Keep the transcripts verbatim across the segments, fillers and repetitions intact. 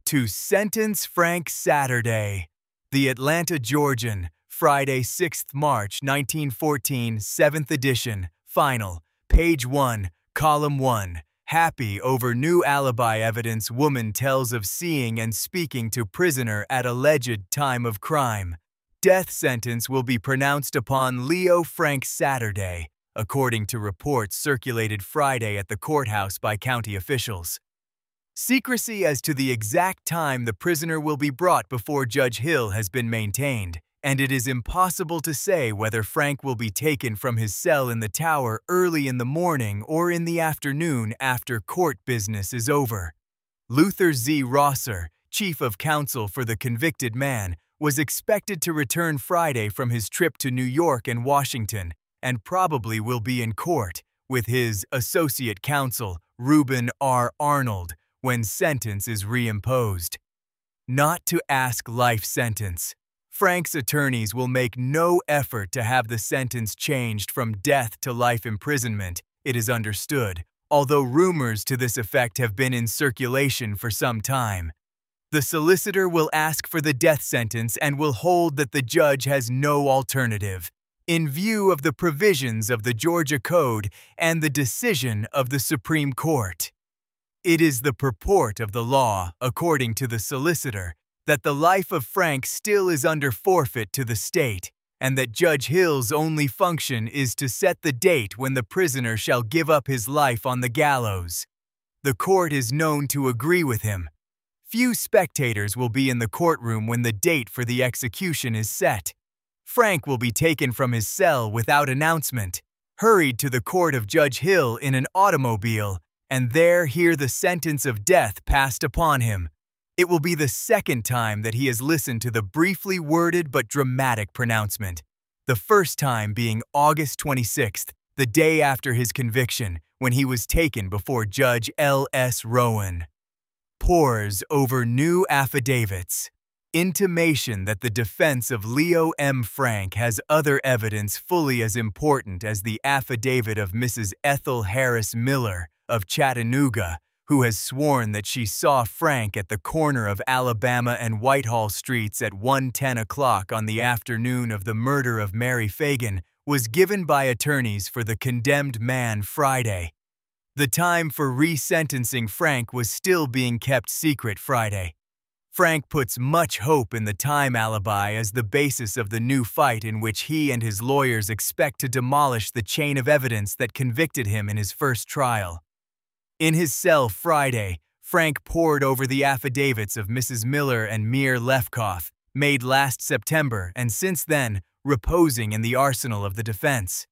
To sentence Frank Saturday. The Atlanta Georgian, Friday, sixth March nineteen fourteen, seventh edition, final, page one, column one. Happy over new alibi evidence woman tells of seeing and speaking to prisoner at alleged time of crime. Death sentence will be pronounced upon Leo Frank Saturday, according to reports circulated Friday at the courthouse by county officials. Secrecy as to the exact time the prisoner will be brought before Judge Hill has been maintained, and it is impossible to say whether Frank will be taken from his cell in the tower early in the morning or in the afternoon after court business is over. Luther Z. Rosser, chief of counsel for the convicted man, was expected to return Friday from his trip to New York and Washington, and probably will be in court with his associate counsel, Reuben R. Arnold, when sentence is reimposed. Not to ask life sentence. Frank's attorneys will make no effort to have the sentence changed from death to life imprisonment, it is understood, although rumors to this effect have been in circulation for some time. The solicitor will ask for the death sentence and will hold that the judge has no alternative, in view of the provisions of the Georgia Code and the decision of the Supreme Court. It is the purport of the law, according to the solicitor, that the life of Frank still is under forfeit to the state, and that Judge Hill's only function is to set the date when the prisoner shall give up his life on the gallows. The court is known to agree with him. Few spectators will be in the courtroom when the date for the execution is set. Frank will be taken from his cell without announcement, hurried to the court of Judge Hill in an automobile, and there hear the sentence of death passed upon him. It will be the second time that he has listened to the briefly worded but dramatic pronouncement, the first time being August twenty-sixth, the day after his conviction, when he was taken before Judge L S Rowan. Pores over new affidavits. Intimation that the defense of Leo M. Frank has other evidence fully as important as the affidavit of Missus Ethel Harris Miller of Chattanooga, who has sworn that she saw Frank at the corner of Alabama and Whitehall Streets at one ten o'clock on the afternoon of the murder of Mary Fagan, was given by attorneys for the condemned man Friday. The time for resentencing Frank was still being kept secret Friday. Frank puts much hope in the time alibi as the basis of the new fight in which he and his lawyers expect to demolish the chain of evidence that convicted him in his first trial. In his cell Friday, Frank pored over the affidavits of Missus Miller and Meir Lefkoff, made last September and since then reposing in the arsenal of the defense.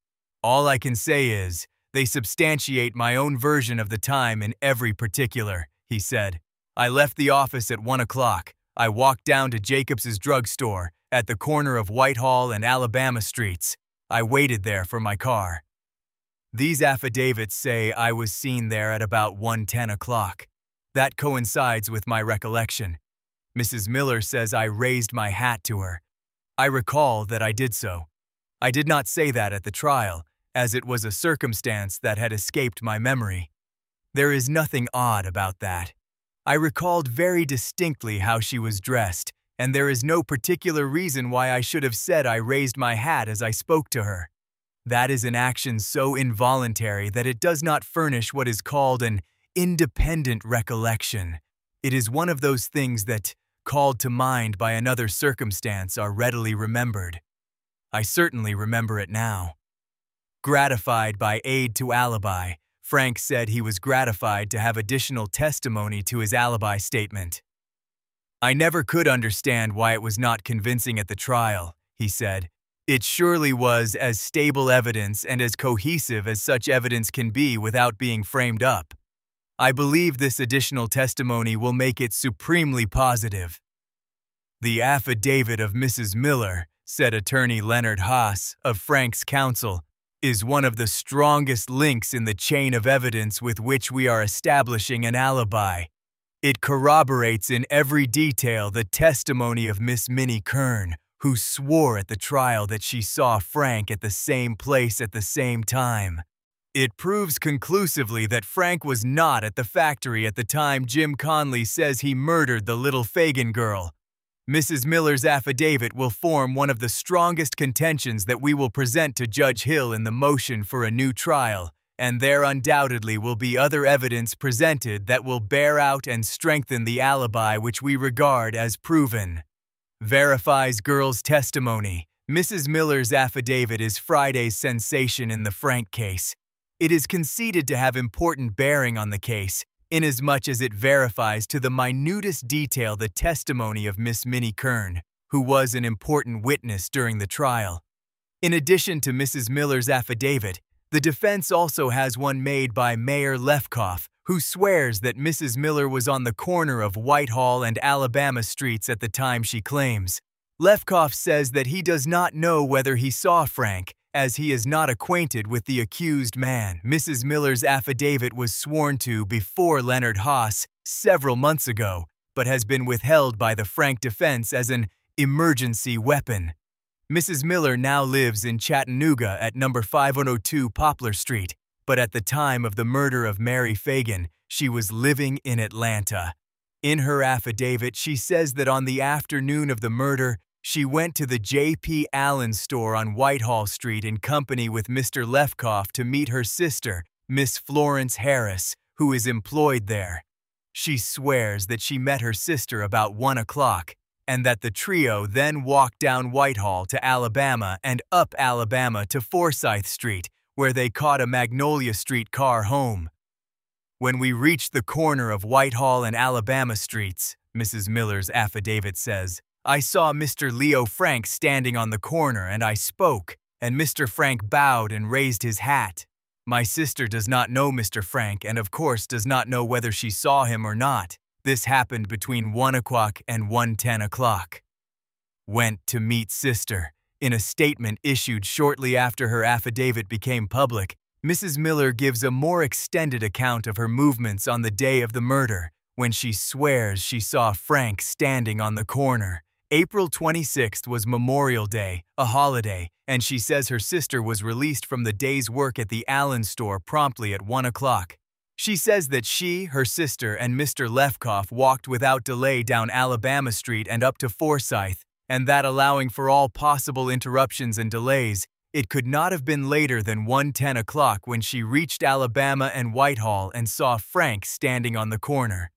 All I can say is, they substantiate my own version of the time in every particular, he said. I left the office at one o'clock. I walked down to Jacobs's drugstore at the corner of Whitehall and Alabama Streets. I waited there for my car. These affidavits say I was seen there at about one ten o'clock. That coincides with my recollection. Missus Miller says I raised my hat to her. I recall that I did so. I did not say that at the trial, as it was a circumstance that had escaped my memory. There is nothing odd about that. I recalled very distinctly how she was dressed, and there is no particular reason why I should have said I raised my hat as I spoke to her. That is an action so involuntary that it does not furnish what is called an independent recollection. It is one of those things that, called to mind by another circumstance, are readily remembered. I certainly remember it now. Gratified by aid to alibi, Frank said he was gratified to have additional testimony to his alibi statement. I never could understand why it was not convincing at the trial, he said. It surely was as stable evidence and as cohesive as such evidence can be without being framed up. I believe this additional testimony will make it supremely positive. The affidavit of Missus Miller, said attorney Leonard Haas of Frank's counsel, is one of the strongest links in the chain of evidence with which we are establishing an alibi. It corroborates in every detail the testimony of Miss Minnie Kern, who swore at the trial that she saw Frank at the same place at the same time. It proves conclusively that Frank was not at the factory at the time Jim Conley says he murdered the little Fagan girl. Missus Miller's affidavit will form one of the strongest contentions that we will present to Judge Hill in the motion for a new trial, and there undoubtedly will be other evidence presented that will bear out and strengthen the alibi which we regard as proven. Verifies girl's testimony. Missus Miller's affidavit is Friday's sensation in the Frank case. It is conceded to have important bearing on the case, inasmuch as it verifies to the minutest detail the testimony of Miss Minnie Kern, who was an important witness during the trial. In addition to Missus Miller's affidavit, the defense also has one made by Mayor Lefkoff, who swears that Missus Miller was on the corner of Whitehall and Alabama Streets at the time she claims. Lefkoff says that he does not know whether he saw Frank, as he is not acquainted with the accused man. Missus Miller's affidavit was sworn to before Leonard Haas several months ago, but has been withheld by the Frank defense as an emergency weapon. Missus Miller now lives in Chattanooga at number five oh two Poplar Street, but at the time of the murder of Mary Fagan, she was living in Atlanta. In her affidavit, she says that on the afternoon of the murder, she went to the J P Allen store on Whitehall Street in company with Mister Lefkoff to meet her sister, Miss Florence Harris, who is employed there. She swears that she met her sister about one o'clock, and that the trio then walked down Whitehall to Alabama and up Alabama to Forsyth Street, where they caught a Magnolia Street car home. When we reached the corner of Whitehall and Alabama Streets, Missus Miller's affidavit says, I saw Mister Leo Frank standing on the corner and I spoke, and Mister Frank bowed and raised his hat. My sister does not know Mister Frank and of course does not know whether she saw him or not. This happened between one o'clock and one ten o'clock. Went to meet sister. In a statement issued shortly after her affidavit became public, Missus Miller gives a more extended account of her movements on the day of the murder, when she swears she saw Frank standing on the corner. April twenty-sixth was Memorial Day, a holiday, and she says her sister was released from the day's work at the Allen store promptly at one o'clock. She says that she, her sister, and Mister Lefkoff walked without delay down Alabama Street and up to Forsyth, and that allowing for all possible interruptions and delays, it could not have been later than one ten o'clock when she reached Alabama and Whitehall and saw Frank standing on the corner.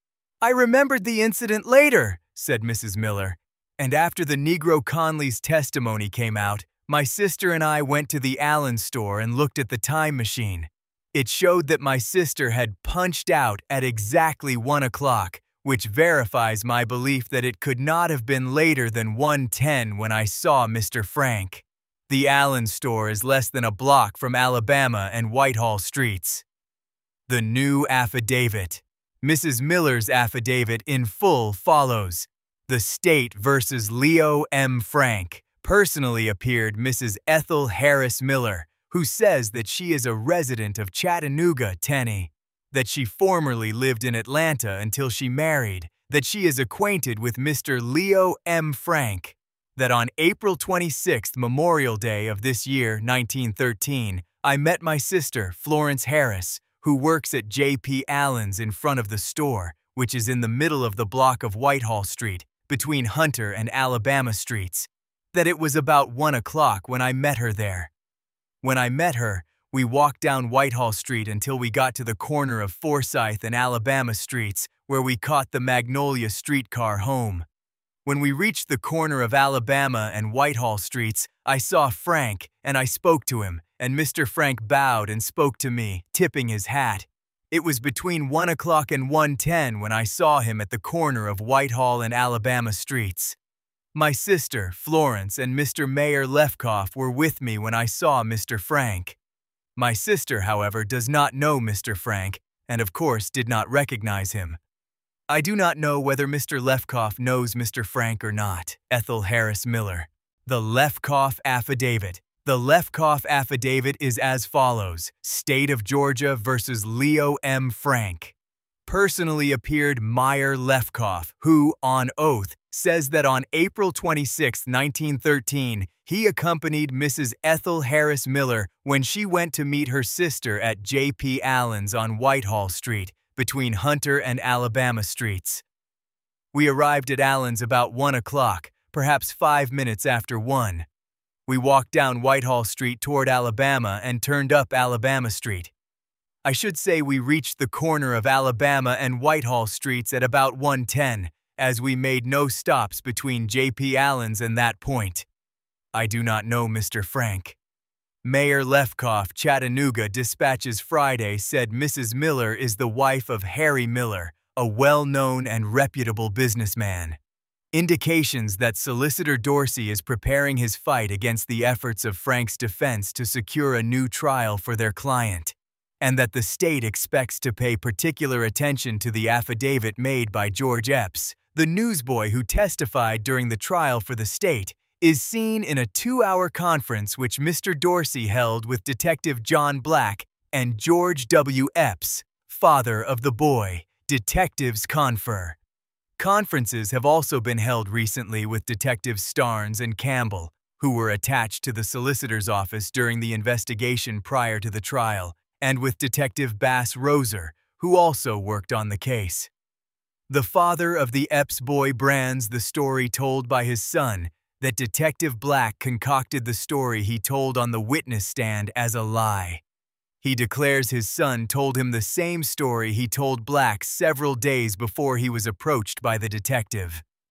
I remembered the incident later, said Missus Miller, and after the Negro Conley's testimony came out, my sister and I went to the Allen store and looked at the time machine. It showed that my sister had punched out at exactly one o'clock, which verifies my belief that it could not have been later than one ten when I saw Mister Frank. The Allen store is less than a block from Alabama and Whitehall Streets. The new affidavit. Missus Miller's affidavit in full follows. The State versus Leo M. Frank. Personally appeared Missus Ethel Harris Miller, who says that she is a resident of Chattanooga, Tennessee, that she formerly lived in Atlanta until she married, that she is acquainted with Mister Leo M. Frank, that on April twenty-sixth, Memorial Day of this year, nineteen thirteen, I met my sister, Florence Harris, who works at J P Allen's in front of the store, which is in the middle of the block of Whitehall Street, between Hunter and Alabama Streets, that it was about one o'clock when I met her there. When I met her, we walked down Whitehall Street until we got to the corner of Forsyth and Alabama Streets, where we caught the Magnolia streetcar home. When we reached the corner of Alabama and Whitehall Streets, I saw Frank, and I spoke to him, and Mister Frank bowed and spoke to me, tipping his hat. It was between one o'clock and one ten when I saw him at the corner of Whitehall and Alabama Streets. My sister, Florence, and Mister Mayor Lefkoff were with me when I saw Mister Frank. My sister, however, does not know Mister Frank, and of course did not recognize him. I do not know whether Mister Lefkoff knows Mister Frank or not. Ethel Harris Miller. The Lefkoff Affidavit. The Lefkoff Affidavit is as follows. State of Georgia versus Leo M. Frank. Personally appeared Meyer Lefkoff, who, on oath, says that on April twenty-sixth, nineteen thirteen, he accompanied Missus Ethel Harris Miller when she went to meet her sister at J P Allen's on Whitehall Street, between Hunter and Alabama Streets. We arrived at Allen's about one o'clock, perhaps five minutes after one. We walked down Whitehall Street toward Alabama and turned up Alabama Street. I should say we reached the corner of Alabama and Whitehall Streets at about one ten, as we made no stops between J P Allen's and that point. I do not know Mister Frank. Mayor Lefkoff, Chattanooga Dispatches Friday said Missus Miller is the wife of Harry Miller, a well-known and reputable businessman. Indications that Solicitor Dorsey is preparing his fight against the efforts of Frank's defense to secure a new trial for their client, and that the state expects to pay particular attention to the affidavit made by George Epps, the newsboy who testified during the trial for the state, is seen in a two-hour conference which Mister Dorsey held with Detective John Black and George W. Epps, father of the boy. Detectives confer. Conferences have also been held recently with Detectives Starnes and Campbell, who were attached to the solicitor's office during the investigation prior to the trial, and with Detective Bass Roser, who also worked on the case. The father of the Epps boy brands the story told by his son that Detective Black concocted the story he told on the witness stand as a lie. He declares his son told him the same story he told Black several days before he was approached by the detective.